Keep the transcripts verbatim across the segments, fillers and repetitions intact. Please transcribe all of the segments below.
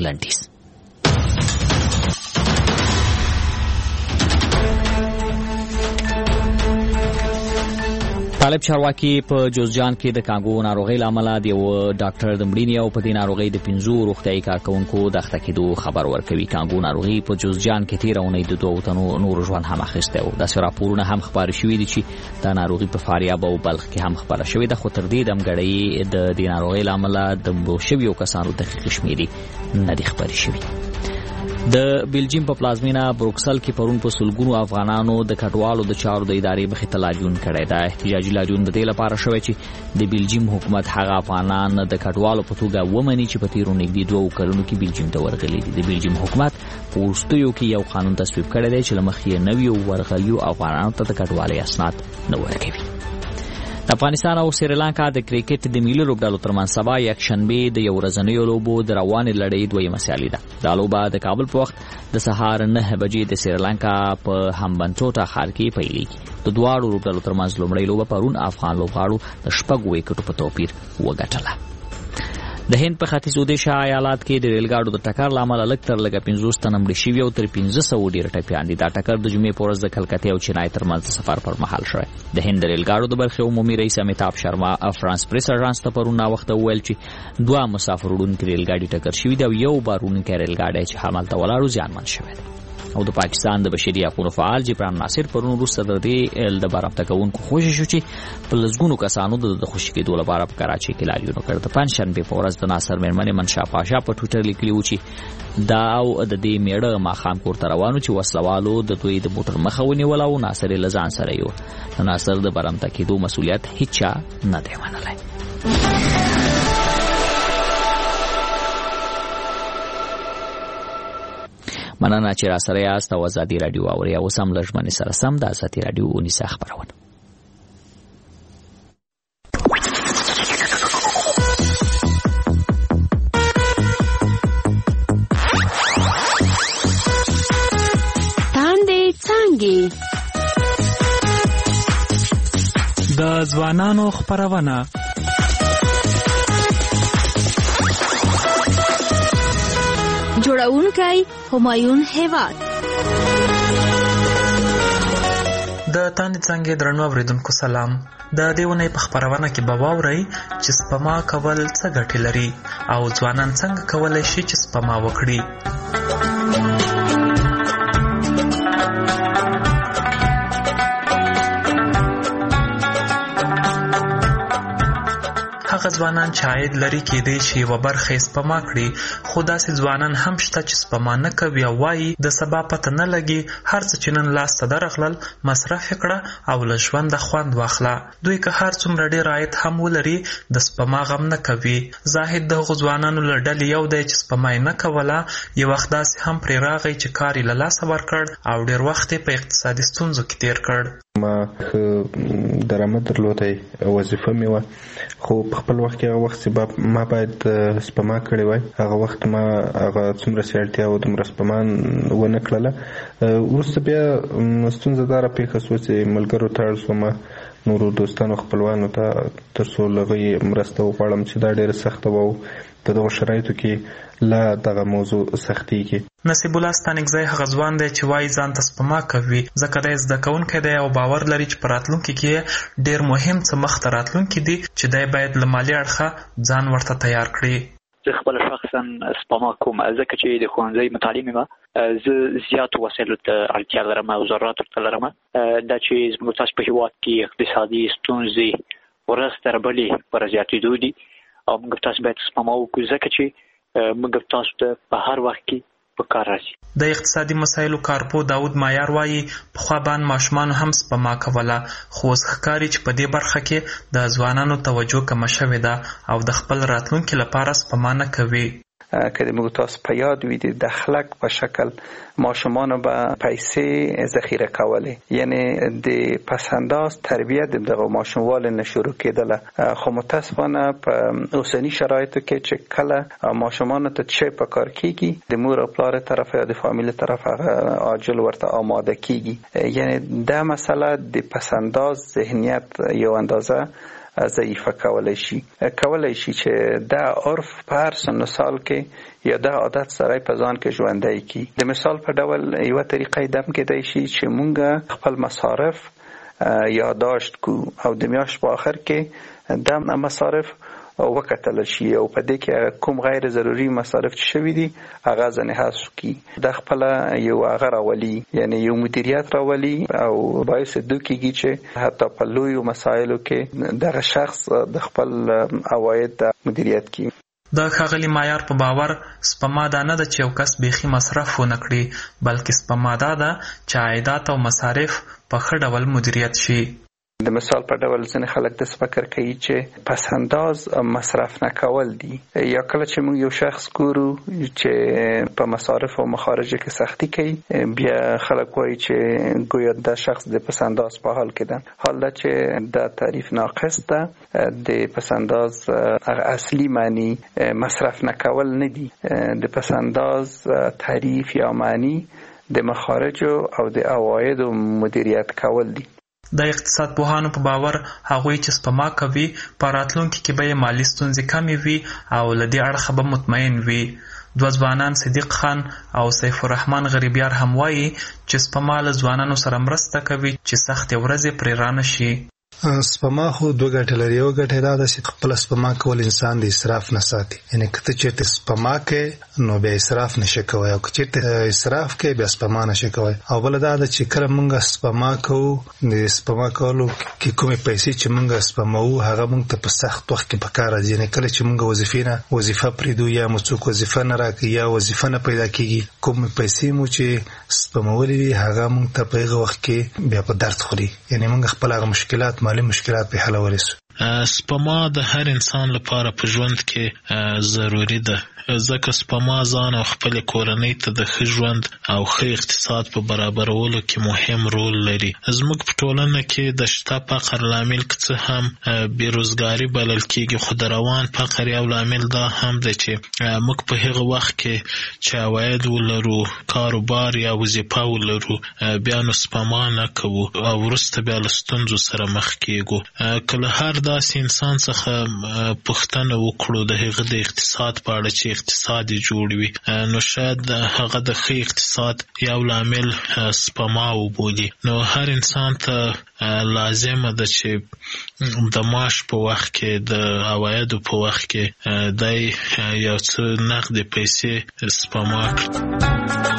لنډیز. طالب چارواکي په جوزجان کې د کانګو ناروغۍ لامل د یو ډاکټر د مړینې او په دې ناروغۍ د پنځو روغتیايي کارکونکو د اخته کېدو خبر ورکوي. کانګو ناروغي په جوزجان کې تېره اونۍ د دوه تنو نور ژوند هم اخیستی و. داسې راپورونه هم خپاره شوي دي چې دا ناروغي په فاریاب او بلخ کې هم خپاره شوې ده، خو تر دې دمګړۍ د دې ناروغۍ لامل د مړو شویو کسانو دقیقې شمېرې نه دي خپرې شوي. د بلجیم په پلازمینه بروکسل کې پرون په سلګونو افغانانو د کډوالو د چارو د ادارې مخې ته لاجون کړی دی. احتجاجي لاجون د دې لپاره شوی چې د بلجیم حکومت هغه افغانان د کډوالو په توګه ومني چې په تیرو نږدې دوه کلونو کې بلجیم ته ورغلي دي. د بلجیم حکومت په وروستیو کې یو قانون تصویب کړی دی چې له مخې یې نویو ورغلیو افغانانو ته د کډوالۍ اسناد نه ورکوي. د افغانستان او سریلانکا د کرکټ د ملي لوبډلو ترمنځ سبا یکشنبه د یو ورځنیو لوبو د روانې لړۍ دویمه سیالي ده. دا لوبه د کابل په وخت د سهار نه بجې د سریلانکا په همبنټوټا ښار کې پیلېږي. د دواړو لوبډلو ترمنځ لومړی لوبه پرون افغان لوبغاړو د شپږو ویکټو په توپیر وګټله. د هند په ختیځ اودیشا ایالات کې د ریلګاډو د ټکر لامل لږ تر لږه پنځوس تنه مړه شوي او تر پنځه سوه ډېر ټپیان دي. دا ټکر د جمعې په ورځ د کلکتې او چنای ترمنځ د سفر پر مهال شوی. د هند د ریلګاډو د برخې عمومي رئیس امیتاب شرما فرانس پریس اژانس ته پرون ناوخته وویل چې دوه مسافر وړونکي ریلګاډي ټکر شوي دي او یو بارونکی ریلګاډی چې همالته ولاړ و زیانمن شوی دی. او د پاکستان د بشري حقوقو فعال جبران ناصر پرون وروسته د دې د برابطه کوونکو خوشی شو چې په لسګونو کسانو د خوشي کېدو لپاره په کراچۍ کې لاجون وکړ. د پنجشنبې په ورځ د ناصر مېرمنې منشا پاشا په ټویټر لیکلي و چې دا او د دې میړه ماښام کور ته روانو چې وسلوالو د دوی د موټر مخه ونیوله او ناصر یې له ځان سره یو. د ناصر د برابطه کېدو مسؤلیت هیچا نه دی منلی. مننه چې را سره یاست او ازادي راډیو اورئ. اوس هم له ژمنې سره سم د ازادي راډیو اونیسه خپرونه. تاندې څانګې د ځوانانو خپرونه. جوړونکی همایون هیواد. د تاندې څانګې درنو اوریدونکو سلام. د دې اونۍ په خپرونه کې به واورئ چې سپما کول څه ګټې لري او ځوانان څنګه کولی شي چې سپما وکړي. هغه ځوانان چې عاید لري کېدای شي یوه برخه یې سپما کړي، خو داسې ځوانان هم شته چې سپما نه کوي او وایي د سبا پته نه لګي، هر څه چې نن لاس ته درغلل مصرف یې کړه او له ژونده خوند واخله. دوی که هر څومره ډېر عاید هم ولري د سپما غم نه کوي. زاهد د هغو ځوانانو له ډلې یو دی چې سپما یې نه کوله. یو وخت داسې هم پرې راغی چې کار یې له لاسه ورکړ او ډېر وخت یې په اقتصادي ستونزو کې تېر کړ. ما درآمد درلودی، وظیفه مې وه، خو په خپل وخت کې هغه وخت چې ما باید سپما کړې وای، هغه وخت ما هغه څومره چې اړتیا وه دومره سپما ونه کړله. وروسته بیا ستونزه دا راپېښه شوه چې ملګرو ته اړ شوم، نورو دوستانو خپلوانو ته تر څو له هغوی مرسته وغواړم چې دا ډېره سخته وه او په دغو شرایطو کې لا دغه موضوع سختېږي. نصیب الله ستانکزی هغه ځوان دی چې وایي ځان ته سپما کوي ځکه دی زده کوونکی دی او باور لري چې په راتلونکي کې ډېر مهم څه مخته راتلونکي دي چې دی باید له مالي اړخه ځان ورته تیار کړي. زه خپله شخصا سپما کوم ځکه چې د ښوونځي متعلم یم، زه زیاتو وسایلو ته اړتیا لرم او ضروراتو ته لرم. دا چې زموږ تاسو په هېواد کې اقتصادي ستونزې ورځ تر بلې پر زیاتېدو دي او موږ تاسو باید سپما وکړو ځکه چې موږ تاسو ته په هر وخت کې په کار راځي. د اقتصادي مسایلو کارپو داود مایار وایي پخوا باندې ماشومانو هم سپما کوله، خو اوس ښکاري چې په دې برخه کې د ځوانانو توجه کمه شوې ده او د خپل راتلونکي لپاره سپما نه کوي. که د موږ تاسو په یاد وي د دخلک په شکل ماشومانو به پیسې ذخیره کولې، یعنی د پسنداز تربیت د دغه ماشوموالي نه شروع کېدله، خو متاسفانه په اوسني شرایطو کې چې کله ماشومانو ته څه په کار کېږي د مور او پلار طرف یا د فامیل طرف هغه عاجل ورته آماده کېږي. یعنی دا مسله د پسنداز ذهنیت یو اندازه ضعیفه کولای شي کولای شي چې دا عرف په هر سن سال کې یا دا عادت سره په ځان کې ژوندی کی. د مثال په ډول یو طریقه دم کېدای شي چې مونږ خپل مصارف یادداشت کو او د میاشت په آخر کې د مصارف وکتل شي او په دې کې کوم غیر ضروري مصارف چې شوي دي هغه ځنې حذف کی. د خپل یو هغه راولي یعنی یو مدیریت راولي او باعث دوی کېږي چې حتی په لویو مسایلو کې دغه شخص د خپل عواید مدیریت کی. د ښاغلي معیار په باور سپما دا نه ده چې یو کس بیخي مصرف ونه کړي، بلکې سپما دا ده چې عایدات او مصارف په ښه ډول مدیریت شي. د مثال په ډول ځینې خلک داسې فکر کوي چې پس انداز مصرف نه کول دي. یا کله چې موږ یو شخص ګورو چې په مصارف او مخارجو کې سختی کوي، بیا خلک وایي چې ګویا دا شخص د پس انداز په حال کې ده. حال دا چې دا تعریف ناقص ده. د پس انداز اصلي معنی مصرف نه کول نه دي. د پس انداز تعریف یا معنی د مخارجو او د عوایدو مدیریت کول دي. د اقتصاد پوهانو په باور هغوی چې سپما کوي په راتلونکي کې به یې مالي ستونزې کمې وي او له دې اړخه به مطمئن وي. دوه ځوانان صدیق خان او سیف الرحمن غریبیار هم وایي چې سپما له ځوانانو سره مرسته کوي چې سختې ورځې پرې رانه شي. سپما خو دوه ګټې لري. یو ګټه دا ده چې خپل سپما کول انسان د اسراف نه ساتي. یعنی که ته چېرته سپما کوې نو بیا اسراف نشې کوی، او که چېرته اسراف کوې بیا سپما نشې کوی. او بله دا ده چې کله موږ سپما کوو، د سپما کولو کې کومې پیسې چې موږ سپموو هغه موږ ته په سخت وخت کې په کار راځي. یعنی کله چې موږ وظیفې نه وظیفه پرېږدو یا مو څوک وظیفه نه راکوي یا وظیفه نه پیدا کېږي، کومې پیسې مو چې سپمولې وي هغه موږ ته په هغه وخت کې بیا په درد خوري. یعنی موږ خپل هغه مشکلات مالي مشکلات به حل ورسو. سپما د هر انسان لپاره په ژوند کې ضروری ده، ځکه سپما ځان او خپل کورنۍ ته د ښه ژوند او ښه اقتصاد په برابرولو کې مهم رول لري. زموږ په ټولنه کې د شته فقر لامل که څه هم بیروزګاري بلل کېږي، خو د روان فقر یو لامل دا هم ده چې موږ په هغه وخت کې چې عواید ولرو، کاروبار یا وظیفه ولرو، بیا نو سپما نه کوو او وروسته بیا له ستونزو سره مخ کېږو. که له هر داسې انسان څخه پوښتنه وکړو د هغه د اقتصاد په اړه چې اقتصاد یې جوړ وي، نو شاید هغه د ښه اقتصاد یو لامل سپما وبولي. نو هر انسان ته لازمه ده چې د معاش په وخت کې، د عوایدو په وخت کې دی یو څه نقدې پیسې سپما کړي.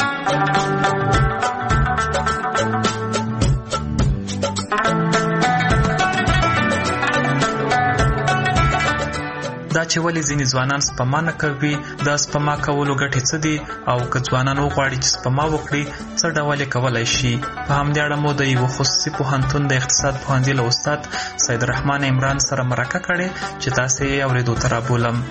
دا چې ولې ځینې ځوانان سپما نه کوي، د سپما کولو ګټې څه دي، او که ځوانان وغواړي چې سپما وکړي څه ډول یې کولی شي. په همدې اړه مو د یوه خصوصي پوهنتون د اقتصاد پوهنځي له استاد سید رحمان عمران سره مرکه کړې چې تاسې یې اورېدو ته رابولم.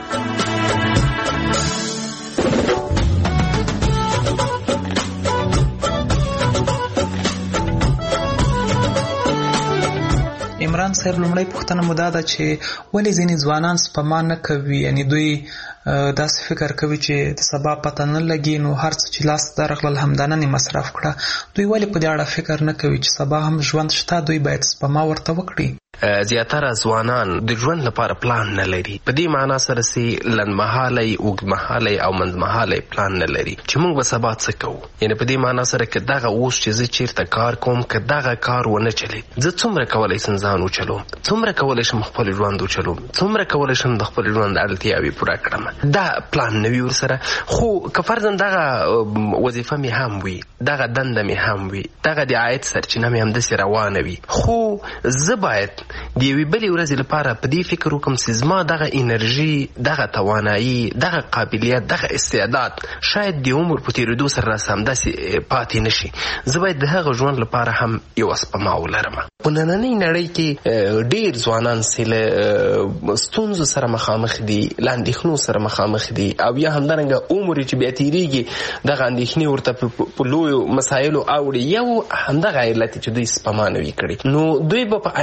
عمران صاحب، لومړی پوښتنه مو دا ده چې ولې ځینې ځوانان سپما نه کوي؟ یعنی دوی داسې فکر کوي چې د سبا پته نه لګي، نو هر څه چې لاس ته درغلل همدننه مصرف کړه. دوی ولې په دې اړه فکر نه کوي چې سبا هم ژوند شته، دوی باید سپما ورته وکړي؟ زیاتره ځوانان د ژوند لپاره پلان نه لري. په دې معنا سره چې لنډمهالی، اوږدمهالی او منځمهالی پلان نه لري چې موږ به سبا څه کوو. یعنی په دې معنا سره که دغه اوس چې زه چیرته کار کوم، که دغه کار ونه چلید، زه څومره کولی شم ځان وچلوم، څومره کولی شم خپل ژوند وچلوم، څومره کولی شم د خپل ژوند اړتیاوې پوره کړم. دا پلان نه وي ورسره. خو که فرضاً دغه وظیفه مې هم وي، دغه دنده مې هم وي، دغه د عاید سرچینه مې همداسې روانه وي، خو زه باید د یوې بلې ورځې لپاره په دې فکر وکړم چې زما دغه انرژي، دغه توانایي، دغه قابلیت، دغه استعداد شاید د عمر په تېرېدو سره راسه همداسې پاتې نه شي. زه باید د هغه ژوند لپاره هم یوه سپما ولرم. په نننۍ نړۍ کې ډېر ځوانان چې له ستونزو سره مخامخ دي، له اندېښنو سره مخامخ دي، او یا همدارنګه عمر چې بیا تېرېږي دغه اندېښنې ورته په لویو مسایلو اوړي. یو همدغه علت چې دوی سپما نه وي کړې، نو دوی به په آینده ژوند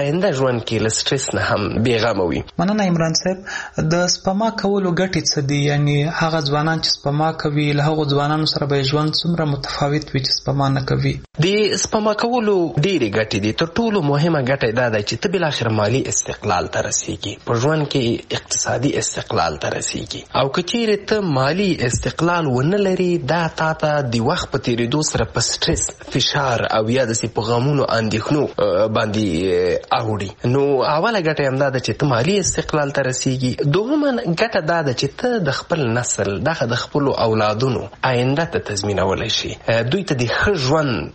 ژوند کې له سټرس نه هم بیغمه وي. مننه عمران صاحب. د سپما کولو ګټې څه دي؟ یعنی هغه ځوانان چې سپما کوي له هغو ځوانانو سره به ژوند څومره متفاوت وي چې سپما نه کوي؟ د سپما کولو ډېرې ګټې دي. تر ټولو مهمه ګټه دا ده چې ته بالاخره مالي استقلال ته رسېږي، په ژوند کې اقتصادي استقلال ته رسېږي. او که چیرې ته مالي استقلال ونه لري، دا تا ته د وخت په تېرېدو سره په سټرس، فشار او یا داسې په غمونو اندېښنو باندې اوړي. نو اوله ګټه همدا ده چې ته مالي استقلال ته رسېږي. دوهمه ګټه دا ده چې ته د خپل نسل دغه د خپلو اولادونو آینده ته تضمینولی شي، دوی ته د ښه ژوند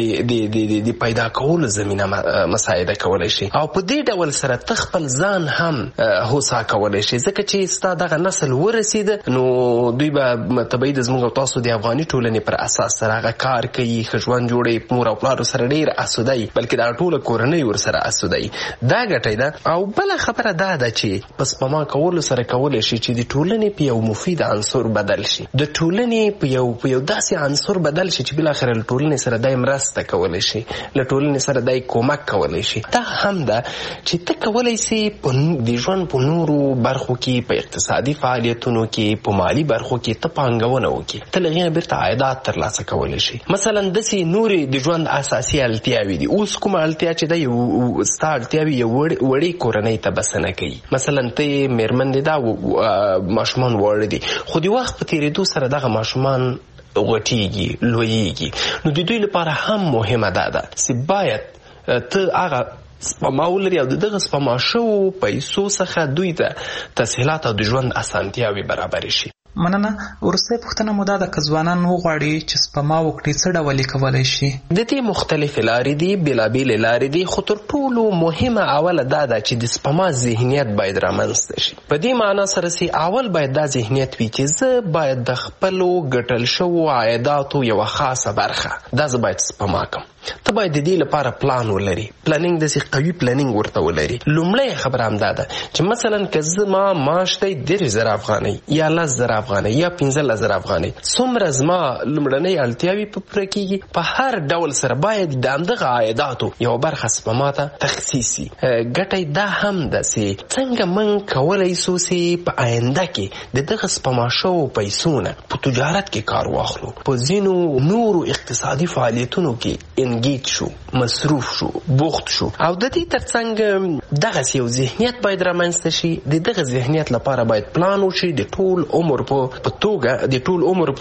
د پیدا کولو زمینه مساعده کولی شي. او په دې ډول سره ته خپل ځان هم هوسا کولی شي، ځکه چې ستا دغه نسل ورسېده نو دوی به طبیعي د زموږ او تاسو د افغاني ټولنې پر اساس سره هغه کار کوي، ښه ژوند جوړوي، مور او پلارو سره ډېر اسوده وي، بلکې دا ټوله کورنۍ ورسره اسوده وي. دا ګټه ده. او بله خبره دا ده چې په سپما کولو سره کولی شي چې د ټولنې په یو مفید عنصر بدل شي، د ټولنې په یو په یو داسې عنصر بدل شي چې بالاخره له ټولنې سره دای مرسته کولی شي، له ټولنې سره دای کومک کولی شي. دا هم ده چې ته کولی سي د ژوند په نورو برخو کې، په اقتصادي فعالیتونو کې، په مالي برخو کې ته پانګونه وکړي، ته له هغې نه بیرته عایدات ترلاسه کولی شي. مثلا داسې نورې د ژوند اساسي اړتیاوې دي. اوس کومه اړتیا چې ده یو ستا اړتیاوې یو وړې کورنۍ ته بسنه کوي. مثلا ته یې مېرمن دې دا ماشومان واړه دي، خو د وخت په تېرېدو سره دغه ماشومان غټېږي، لویېږي. نو د دوی لپاره هم مهمه ده ده چې باید ته هغه سپما ولري او د دغه سپما شوو پیسو څخه دوی ته تسهیلات او د ژوند اسانتیاوې برابرې شي. مننه. وروستۍ پوښتنه مو دا ده که ځوانان وغواړي چې سپما وکړي څه ډول یې کولی شي؟ د دې مختلفې لارې دي، بېلابېلې لارې دي، خو تر ټولو مهمه اوله دا ده چې د سپما ذهنیت باید رامنځته شي. په دې معنا سره چې اول باید دا ذهنیت وي چې زه باید د خپلو ګټل شوو عایداتو یوه خاصه برخه دا زه باید سپما کړم. ته باید د دې لپاره پلان ولري، پلانینګ داسې قوي پلانینګ ورته ولري. لومړی خبره همدا ده چې مثلا که زما معاش دی دېرش زره افغانۍ یا لس زره افغانۍ یا پنځلس زره افغانۍ، څومره زما لومړنۍ اړتیاوې په پوره کېږي، په هر ډول سره باید د همدغه عایداتو یوه برخه سپما ته تخصیص شي. ګټه دا هم ده چې څنګه موږ کولی سو چې په آینده کې د دغه سپما شوو پیسو نه په تجارت کې کار واخلو، په ځینو نورو اقتصادي فعالیتونو کې انګیج شو، مصروف شو، بوخت شو. او د دې ترڅنګ دغسې یو ذهنیت باید رامنځته شي. د دغه ذهنیت لپاره باید پلان وشي د ټول عمر په توګه، د ټول عمر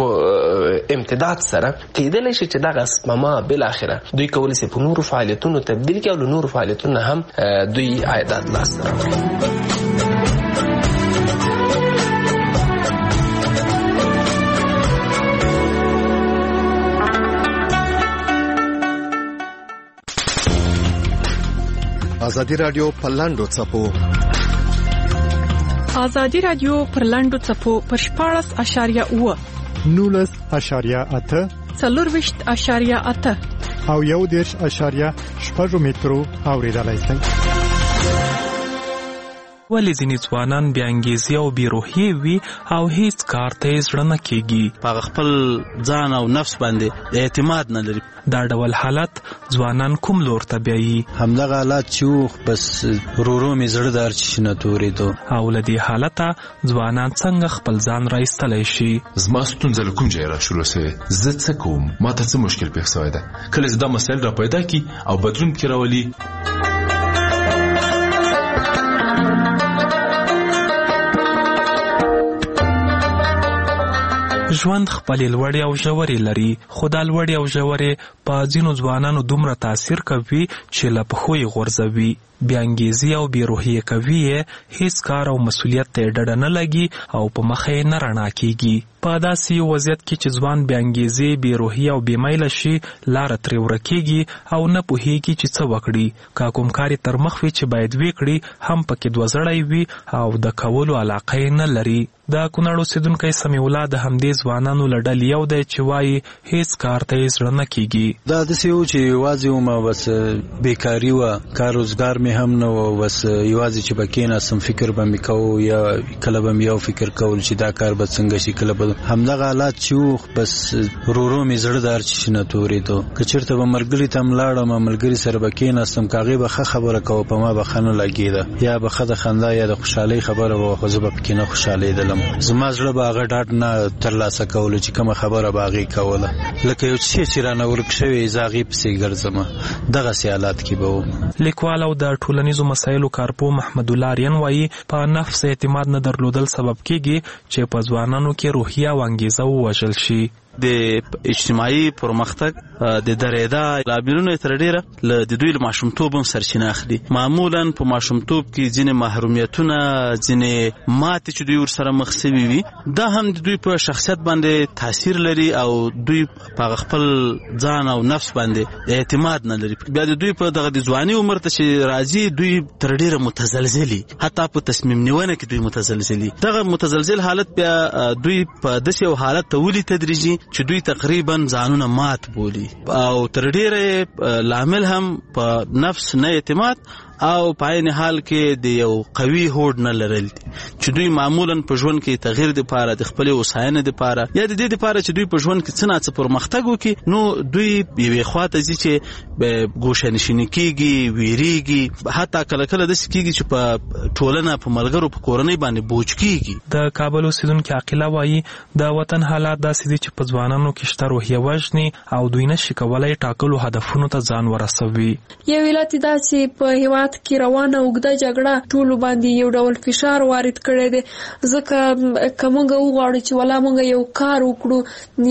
په امتداد سره کېدلی شي چې دغه سپما بالاخره دوی کولی شي په نورو فعالیتونو تبدیل کړي او له نورو فعالیتونو هم دوی عایدات لاسته راوړي. ازادي رادیو پر لاندو څپو ازادي رادیو پر لاندو څپو پر شپاړس اشاریه اوه نولس اشاریه اته څلورویشت اشاریه اته او یو دېرش اشاریه شپږ مترو اوریدلای شئ. ولې ځینې ځوانان بې انګیزې او بې روحیې وي او هیڅ کار ته یې زړه نه کېږي، په خپل ځان او نفس باندې اعتماد نه لري. دا ډول حالت ځوانان کوم لور ته بیایي؟ همدغه حالات چې بس ورو مې زړه دار چې نه تورېدو. او له دې حالته ځوانان څنګه خپل ځان را ایستلی شي؟ زما ستونزه له کوم ځایه را شروع سوې، زه څه کوم، ما ته څه مشکل پېښ سوی ده. کله چې دا مسایل را پیدا کړي او بدلون پکې راولي، ژوند خپلې لوړې او ژورې لري، خو دا لوړې او ژورې په ځینو ځوانانو دومره تاثیر کوي چې له پښو یې غورځوي. بې انګیزې او بې روحیې کوي یې، هیڅ کار او مسؤلیت ته یې ډډه نه لګي او په مخه یې نه رڼا کېږي. په داسې یو وضعیت کې چې ځوان بې انګیزې، بې روحیې او بې میله شي، لاره ترې ورکېږي او نه پوهېږي چې څه وکړي. که کوم کار یې تر مخ وي چې باید ویې کړي، هم پکې دوه زړی وي او د کولو علاقه یې نه لري. د کونړ اوسېدونکی سمیع الله د همدې ځوانانو له ډلې یو دی چې وایي هیڅ کار ته یې زړه نه کېږي. دا داسې و چې یوازې ومه بس بېکاري وه، کار روزګار مې مې هم نه و، بس یوازې چې بکیناستم فکر به مې کوو یا کله به مې یو فکر کول چې دا کار به څنګه شي، کله به همدغه حالات چې وو بس ورو مې زړه دار چې نه تورېدو. که چېرته به ملګري ته ملاړم ملګري سره به کېناستم که هغې به ښه خبره کوه په ما به ښه نه لګېده، یا به ښه د خندا یا د خوشحالۍ خبره به خو زه به پکې نه خوشحالېدلم. زما زړه به هغه ډاډ نه ترلاسه کولو چې کومه خبره به هغې کوله، لکه یو څه چې رانه ورک شوی زه هغې پسې ګرځم. دغسې حالات کې به و. لیکوال او د ټولنیزو مسایلو کارپوه محمد الله آریان وایي په نفس اعتماد نه درلودل سبب کېږي چې په ځوانانو کې روحیه او انګیزه ووژل شي. د اجتماعي پرمختګ د درېدا لاملونه تر ډیره له د دوی له ماشومتوب هم سرچینه اخلي. معمولا په ماشومتوب کې ځینې محرومیتونه، ځینې ماتې چې دوی ورسره مخ شوي وي، دا هم د دوی په شخصیت باندې تاثیر لري او دوی په خپل ځان او نفس باندې اعتماد نه لري. بیا د دوی په دغه د ځواني عمر ته چې راځي دوی تر ډیره متزلزلي، حتی په تصمیم نیونه کې دوی متزلزلي. دغه متزلزل حالت بیا دوی په داسې یو حالت ته ولي تدریجي چې دوی تقریبا ځانونه مات بولي او تر ډیره لامل هم په نفس نه اعتماد او په عین حال کې د یو قوي هوډ نه لرل چې دوی معمولا په ژوند کې تغییر د پاره د خپل وساینې د پاره یا د دې د پاره چې دوی په ژوند کې څه نه څه پرمختګ وکړي، نو دوی یوې خواته ځي چې ګوښه‌نشیني کېږي، ویریږي، حتی کله کله داسې کېږي چې په ټولنه په ملګرو په کورنۍ باندې بوج کېږي. د کابل اوسیدونکي عاقله وایي د وطن حالات داسې دي چې په ځوانانو کې شته روحیه وژني او دوی نشي کولی ټاکلو هدفونو ته ځان ورسوي. یو علت دا چې په هیواد کې روانه اوږده جګړه ټولو باندې یو ډول فشار وارد کړی دی، ځکه که موږ وغواړو چې ولا موږ یو کار وکړو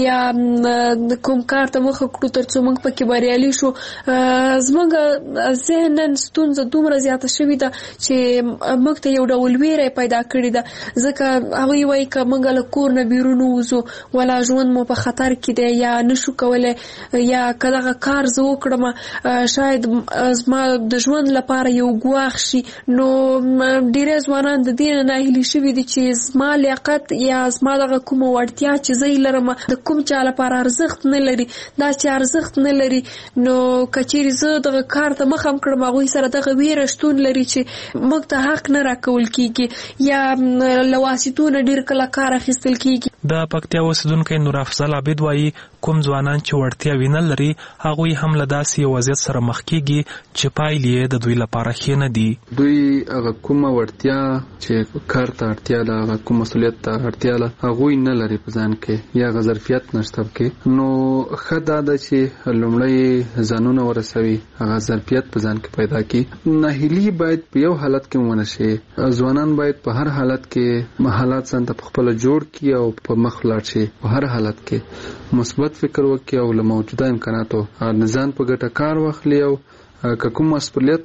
یا کوم کار ته مخه کړو تر څو موږ پکې بریالي شو، زموږ ذهناً ستونزه دومره زیاته شوې ده چې موږ ته یو ډول ویره پیدا کړې ده، ځکه هغوی وایي که موږ له کور نه بیرون ووځو ولا ژوند مو په خطر کې دی یا نشو کولی، یا که دغه کار زه وکړم شاید زما د ژوند لپاره یو ګواښ شي. نو ډېری ځوانان د دې نه ناهیلي شوي دي چې زما لیاقت یا زما دغه کومه وړتیا چې زه یې لرم د کوم چا لپاره ارزښت نه لري. دا چې ارزښت نه لري نو که چیرې زه دغه کار ته مخه هم کړم هغوی سره دغه ویره شتون لري چې موږ ته حق نه راکول کېږي یا له واسطو نه ډېر کله کار اخیستل کېږي. د پکتیا اوسیدونکی نور افضل عابد وایي کوم ځوانان چې وړتیاوې نه لري هغوی هم له داسې یو وضعیت سره مخ کېږي چې پایلې یې د دوی لپاره ښې نه دي. دوی هغه کومه وړتیا چې کار ته اړتیا ده، هغه کوم مسؤلیت ته اړتیا ده، هغوی نه لري په ځان کې یا هغه ظرفیت نشته پکې. نو ښه دا ده چې لومړی ځانونه ورسوي، هغه ظرفیت په ځان کې پیدا کړي. ناهیلي باید په یو حالت کې ونه شي. ځوانان باید په هر حالت کې حالات ځان ته پخپله جوړ کړي او په مخ ولاړ شي. په هر حالت کې مثبت فکر وکړي او له موجوده امکاناتو ځان په ګټه کار واخلي او که کوم مسؤلیت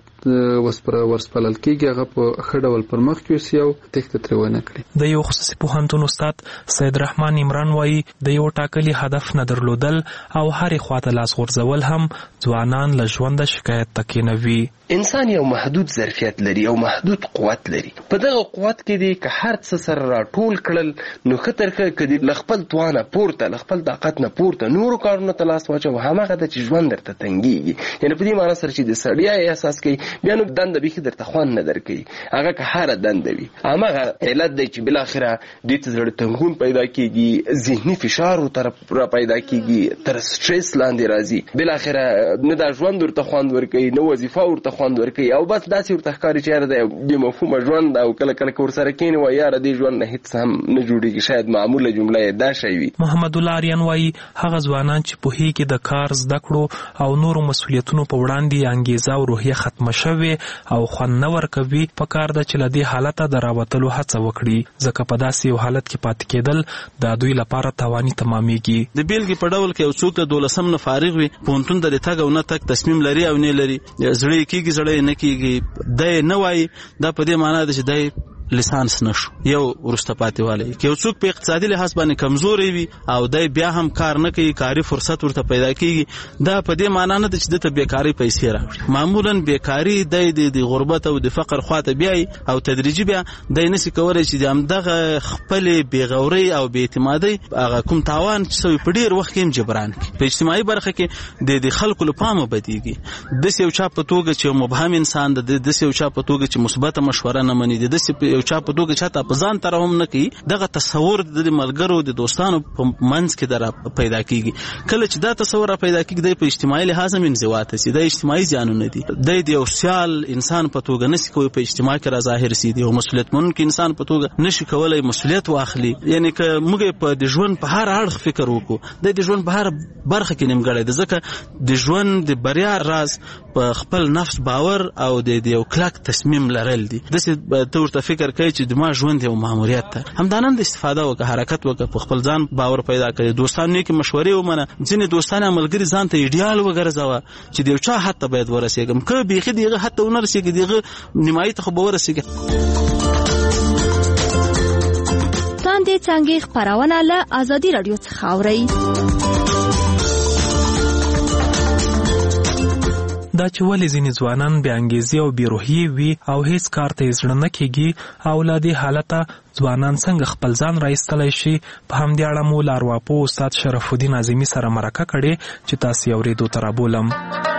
ورسپارل کېږي هغه په ښه ډول پر مخ یوسي او تېښته ترې ونه کړي. د یو خصوصي پوهنتون استاد سید رحمان عمران وایي د یو ټاکلي هدف نه درلودل او هرې خواته لاس غورځول هم ځوانان له ژونده شکایت ته کېنوي. انسان یو محدود ظرفیت لري او محدود قوت لري. په دغه قوت کې دی که هر څه سره راټول کړل نو ښه تر ښه که د له خپل توانه پورته له خپل طاقت نه پورته نورو کارونو ته لاس واچوو، هماغه ده چې ژوند درته تنګېږي. یعنې په دې معنا سره چې د ستړیا احساس کوي بیا نو دنده بیخي درته خوند نه درکوي، هغه که هره دنده وي. هماغه علت دی چې بالاخره دوی ته زړه تنګون پیدا کېږي، ذهني فشار ورته را پیدا کېږي، تر سټرس لاندې راځي. بالاخره نه دا ژوند ورته خوند ورکوي، نه وظیفه ورته خوند ورکوي او بس داسې ورته ښکاري چې یاره د بې مفهومه ژوند او کله کله که ورسره کښېني وایي یاره دې ژوند نه هېڅ هم نه جوړېږي. شاید معموله جمله یې دا شی وي. محمد الله آریان وایي هغه ځوانان چې پوهېږي د کار زده کړو او نورو مسؤلیتونو په وړاندې انګیزه او روحیه ختمه شوې او خوند نه ورکوي، پکار ده چې له دې حالته د راوتلو هڅه وکړي، ځکه په داسې یو حالت کې پاتې کېدل د دوی لپاره تاواني تمامېږي. د بیلګې په ډول کې یو څوک د دولسم نه فارغ وي، پوهنتون ته د تګ او نه تګ تصمیم لري او نه لري، زړه یې کېږي زړه یې نه کېږي، دی نه وایي، دا په دې معنا ده چې دی لیسانس نشو یو ورسته پاتې والی کې یو څوک په اقتصادي لحاظ باندې کمزوري وي او دای بیا هم کار نه کوي کاري فرصت ورته پیدا کیږي دا په دې معنی نه ده چې د بیکاری پیسې راوړي معمولا بیکاری د غربت او د فقر خواته بیاي او تدریجي بیا د نسی کولای چې د همدغه خپل بیغوري او بې اعتمادي هغه کوم تاوان چې په ډیر وخت کې جبران کوي په اجتماعي برخه کې د خلکو لپاره بدیږي د یو چا په توګه چې مبهم انسان د د یو چا په توګه چې مثبت مشوره نه مني د یو چا په توګه چې تا په ځان ترهم نه کوي دغه تصور د ملګرو د دوستانو په منځ کې در پیدا کیږي کله چې دا تصور پیدا کیږي د په اجتماعي لحاظ هم انزواته سي د اجتماعي ځانونه دي د یو سیال انسان په توګه نشي کوي په اجتماع کې را ظاهر سي دی او مسؤلیت منونکي انسان په توګه نشي کولای مسؤلیت واخلي یعنی که موږ په د ژوند په هر اړخ فکر وکړو د ژوند په هر برخه کې نیمګړی د ځکه د ژوند د بریا راز په خپل نفس باور او د یو کلک تصمیم لرل دي د څه تور ته فکر کوي چې د ما ژوند یو ماموریت ته همدانند استفاده وکړه حرکت وکړه په خپل ځان باور پیدا کړي دوستانو کې مشورې ومنه ځینې دوستان عملګری ځان ته ایډیال وګرځاوه چې د یو چا حتی باید ورسېږم که بیخي دغه حتی ونه رسېږي دغه نیمایي ته خو به ورسېږي تاندې څانګې خپرونه له ازادي راډیو څخه اورئ دا چې ولې ځینې ځوانان بې انګیزې او بې روحیې وي او هیڅ کار ته یې زړه نه کېږي او له دې حالته ځوانان څنګه خپل ځان رایستلی شي په همدې اړه مو له ارواپوه استاد شرف الدین اعظمي سره مرکه کړې چې تاسې یې اورېدو ته رابولم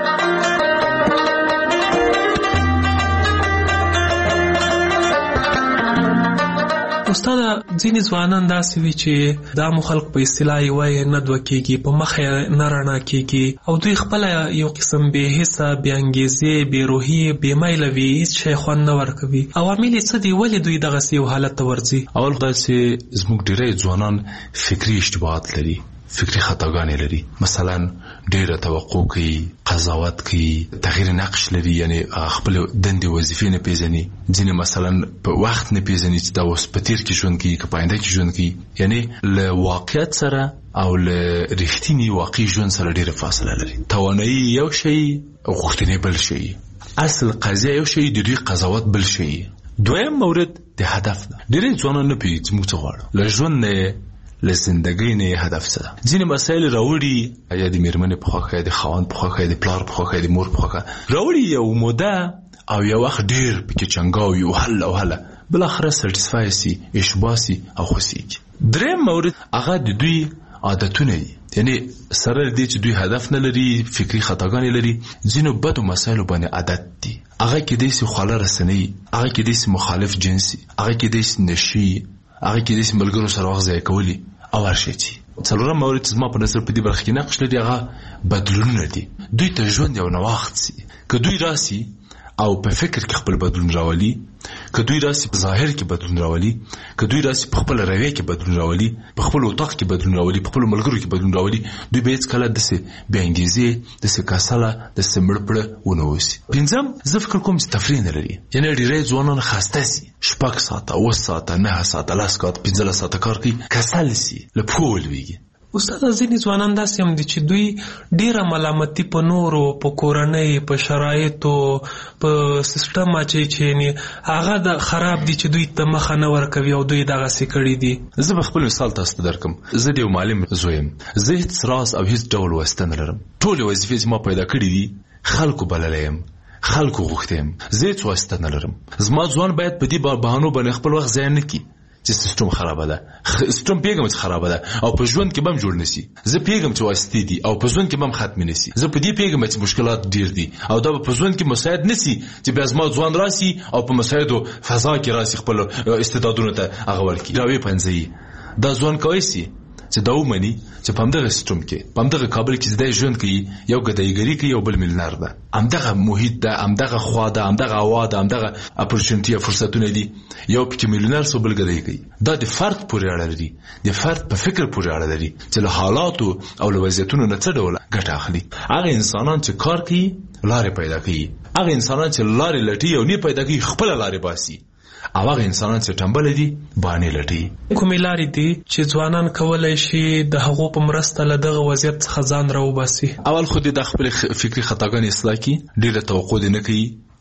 استاد ځینې ځوانان داسې وي چې دا مو خلق په اصطلاح یې وایي نه دوه کېږي په مخ یې نه رڼا کېږي او دوی خپله یو قسم بې حسه بې انګیزې بې روحي بې میله وي هېڅ شی خوند نه ورکوي عوامل یې څه دي ولې دوی دغسې یو حالت ته ورځي اول دا چې زموږ ډېری ځوانان فکري اشتباهات لري فکری خطاګانې لري مثلا ډېره توقع کوي قضاوت کوي تغییر نقش لري یعنی خپل دندې وظیفې نه پیژني ځینې مثلا په وخت نه پیژني چې دا اوس په تیر کې ژوند کوي که په آینده کې ژوند کوي یعنی له واقعیت سره او له رښتیني واقعي ژوند سره ډېره فاصله لري توانایي یو شی او غوښتنې بل شی اصل قضیه یو شی د دوی قضاوت بل شی دویم مورد د هدف ده ډېری ځوانان نه پوهېږي چې موږ څه غواړو له ژوند نه له زندګۍ نه هدف څه ده ځینې مسایل راوړي یا د مېرمنې په خوښه یا د خاوند په خوښه یا د پلار په خوښه یا د مور په خوښه راوړي یو موده او یو وخت ډېر پکې چنګاوي او هله او هله بالاخره سټسفای سي اشباه سي او خوښېږي درېیم مورد هغه د دوی عادتونه دي یعنی سره دې چې دوی هدف نه لري فکري خطاګانې لري ځینو بدو مسایلو باندې عادت دي هغه کېدای سي خواله رسنۍ هغه کېدای سي مخالف جنسي هغه کېدای سي نشي هغه کېدای سي ملګرو سره وخت ضایع کولي او هرشی څلورم مورد زما په نظر په دې برخه کې نقش لري هغه بدلونونه دي دوی ته ژوند یو نوښت سي که دوی راسي او په فکر کې خپل بدلون راولي که دوی راسي په ظاهر کې بدلون راولي که دوی راسي په خپل رویه کې بدلون راولي په خپل اتاق کې بدلون راولي په خپل ملګرو کې بدلون راولي دوی به هېڅکله داسې بې انګیزې داسې کسله داسې مړ پړه ونه اوسي پنځم زه فکر کوم چې تفریح نه لري یعنې ډېری ځوانان خسته سي شپږ ساعته اوه ساعته نهه ساعته لس ساعته پنځلس ساعته کار کوي کسل سي له پښو ولوېږي استاد ځینې ځوانان داسې هم دي چې دوی ډېره ملامتي په نورو په کورنۍ په شرایطو په سیسټم اچوي چې هغه د خراب دي چې دوی ته مخه نه ورکوي او دوی دغسې کړي دي زه به خپل مثال تاسو ته درکم زه د یو معلم زوی یم زه هېڅ راز او هېڅ ډول واسطه نه لرم ټولې وظیفې چې ما پیدا کړي دي خلکو بللی یم خلکو غوښتی یم زه هېڅ واسطه نه لرم زما ځوان باید په دې بهانو باندې خپل وخت ضایع نه کړي چې سیستم خرابه ده سیستم پیغام چې خرابه ده او په ژوند کې به هم جوړ نشي زه پیغام چې واسطې دي او په ژوند کې به هم ختم نشي زه په دې پیغام چې مشکلات ډیر دي او دا په ژوند کې مساعد نشي چې بیا زما ځوان راسي او په مساعدو فضا کې راسي خپل استعدادونو ته هغه ورکړي راوي پنځي دا ځوان کوي سي چې دا ومني چې په همدغه سیستم کې په همدغه کابل کې زده ژوند کوي یو ګدایګري کوي یو بل ملنار ده همدغه محیط ده همدغه خوا ده همدغه هوا ده همدغه اپورچونټي فرصتونه دي یو پکې ملنار سو بل ګدای کوي دا د فرد پورې اړه لري د فرد په فکر پورې اړه لري چې له حالاتو او له وضعیتونو نه څه ډول ګټه اخلي هغه انسانان چې کار کوي لارې پیدا کوي هغه انسانان چې لارې لټي او نه پیدا کوي خپل لارې باسي او هغه انسانان چې ټمبل دي باندې لټي کومې لارې دي چې ځوانان کولی شي د هغو په مرسته له دغه وضعیت څخه ځان راوباسي اول خو د خپل فکري خطاګانې اصلاح کړي ډېره توقع دې نه کوي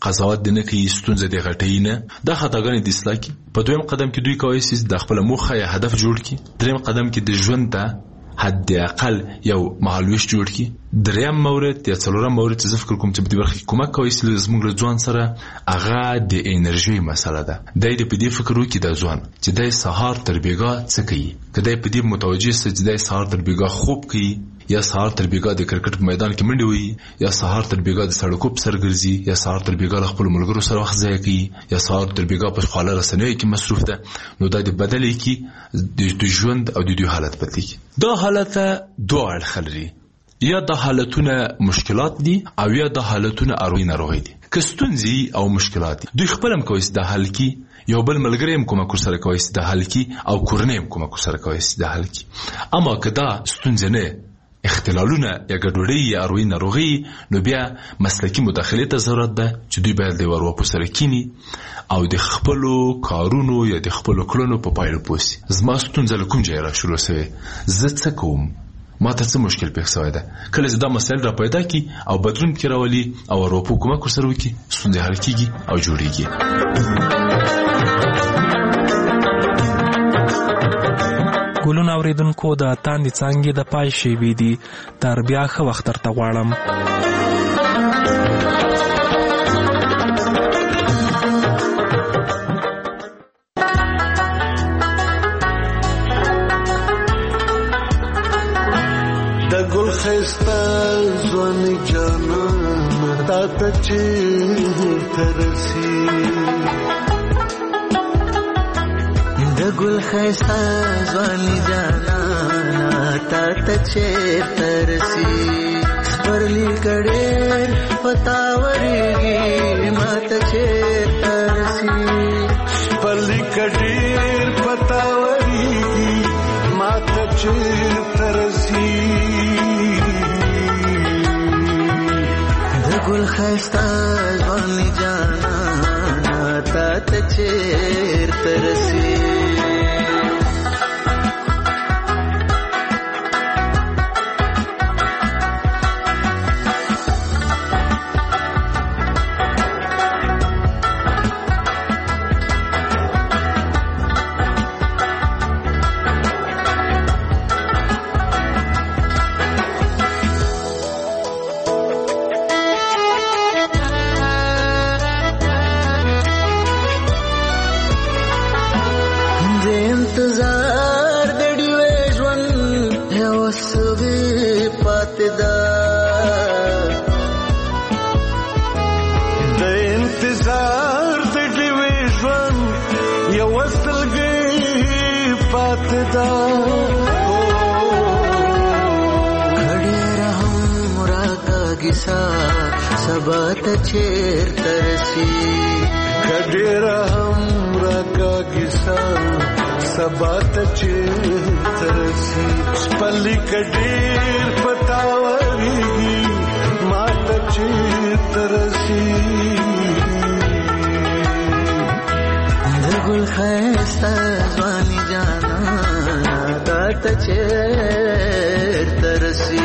قضاوت دې نه کوي، ستونزه دې غټوي نه. دا خطاګانې دې اصلاح کړي. په دویم قدم کې دوی کولی شي د خپله موخه یا هدف جوړ کړي. دریم قدم کې د ژوند ته حد اقل یو مهالویش جوړ کړي. دریم مورد یا څلورم مورد چې زه فکر کوم چې په دې برخه کې کومک کوي چې زموږ له ځوان سره هغه د انرژي مسله ده. دی دې په دې فکر وکړي د ځوان چې دی سهار تر بېګا څه کوي. که دی په دې متوجه شي چې دی سهار تر بېګا خوب کوي، یا سهار تر بېګا د کرکټ په میدان کې منډې وهي، یا سهار تر بېګا د سړکو په سر ګرځي، یا سهار تر بېګا له خپلو ملګرو سره وخت ضایع کوي، یا سهار تر بېګا په خواله رسنیو کې مصروف ده، نو دا د بدلې کې د ژوند او د دوی حالت بدلې کې. دا حالت دوه اړخه لري، یا د حالتونه مشکلات دي او یا د حالتونه اروي ناروغي دي. که ستونزې او مشکلات دي دوی خپل هم کوي چې د حل کی، یو بل ملګری هم کومک سره کوي چې د حل کی، او کورنۍ هم کومک سره کوي چې د حل کی. اما که دا ستونزې نه اختلالونه یا ګډوډي یا اروي ناروغي، نو بیا مسلکي مداخلې ته ضرورت ده چې دوی باید د ورواپو سره کینی او د خپلو کارونو یا د خپلو کړنو په پایله پوه شي. زما ستونزه له کوم ځایه را شروع شوې، زه څه کوم، ما ته څه مشکل پېښ شوی ده. کله چې دا مسایل را پیدا کړي او بدلون پکې راولي او ورواپو کومک ورسره وکړي، ستونزې حل کېږي او جوړېږي. ګلونه اوریدونکو، د تاندې څانګې د پای شیبې دي. تر بیا ښه وخت درته غواړم. د ګل ښایسته ځواني جانانه تا ته چېرته رسي، د ګل ښایسته ځواني جانانه تا ته چېرته رسي، سپرلي که ډېر په تا ورېږي ما ته چېرته رسي، سپرلي که ډېر په تا ورېږي ما ته چېرته رسي، د ګل ښایسته ځواني جانانه تا ته چېرته رسي. سبا ته چېرته رسي، کډېره هم راکاږي سبا ته چېرته رسي، سپرلي که ډېر په تا ورېږي ما ته چېرته رسي، د ګل ښایسته ځواني جانانه تا ته چېرته رسي.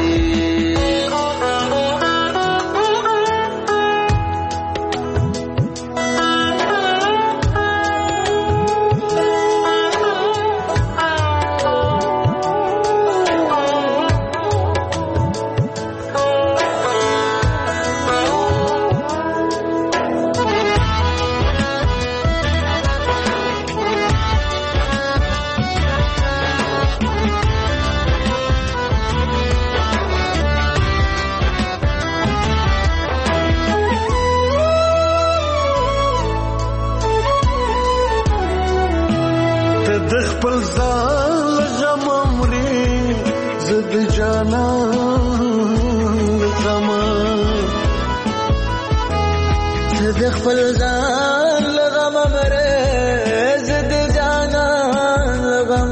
خپل ځان لغم مره زد جانان لغم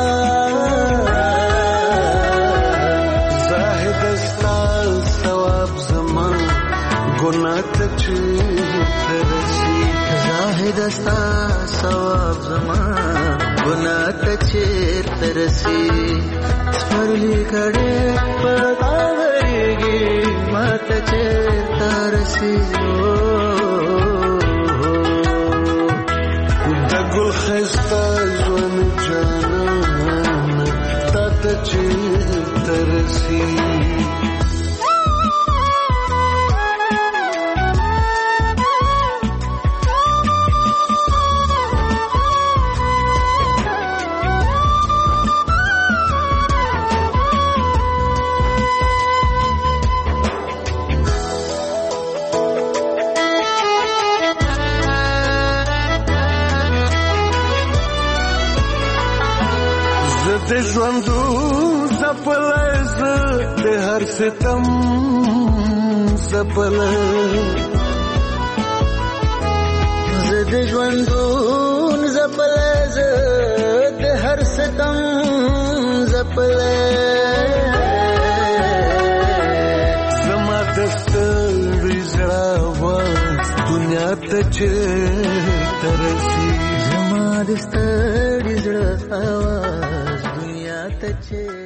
زاهد استا ثواب زمان ګناه ته چېرته رسي، زاهد استا ثواب زمان ګناه ته چېرته رسي، سپرلي که ډېر په تا ورېږي ما ته چېرته رسي. ستا ژوند جانانه تا ته چېرته رسي د ژوندو زپلی زه د هر ستم زپلی زه د ژوندون زپلی زه د هر ستم زپلی زما د ستړي زړه آواز دنیا ته چېرته رسي زما د ستړي زړه آواز te